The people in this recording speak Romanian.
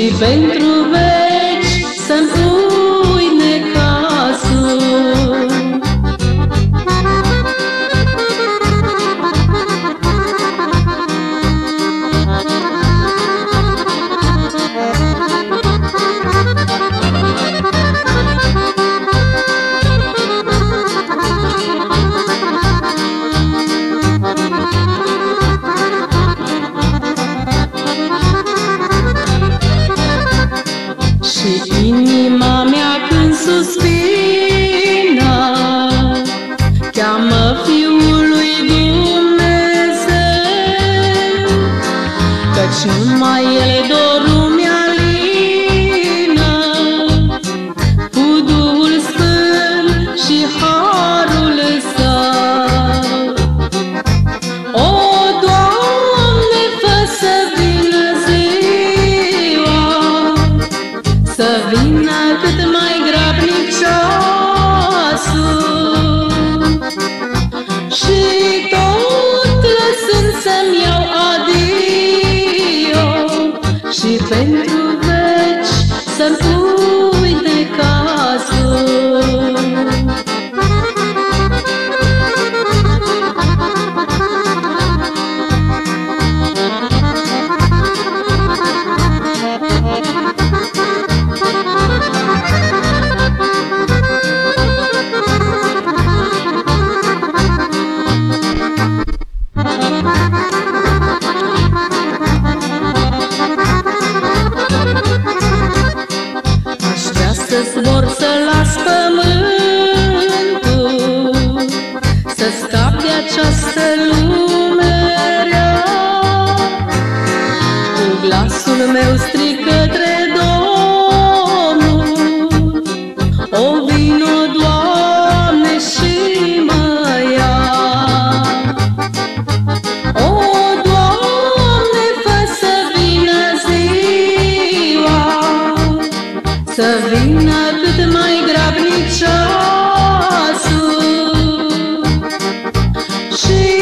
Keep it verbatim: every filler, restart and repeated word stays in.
și pentru veci să-mi uit necazul. Și inima mea când suspină cheamă Fiul lui Dumnezeu, căci numai El dorul mi-alină cu Duhul Sfânt și harul Său. O, Doamne, fă să vină ziua, să vină cât mai grabnic ceasul, și tot lăsând să-mi iau adio, și pentru veci să-mi uit necazul. Să zbor, să las pământul, să scap de această lume rea. Cu glasul meu strig către Domnul: o, vino, Doamne, și mă ia. O, Doamne, fă să vină ziua, să vină cât mai grabnic ceasul, și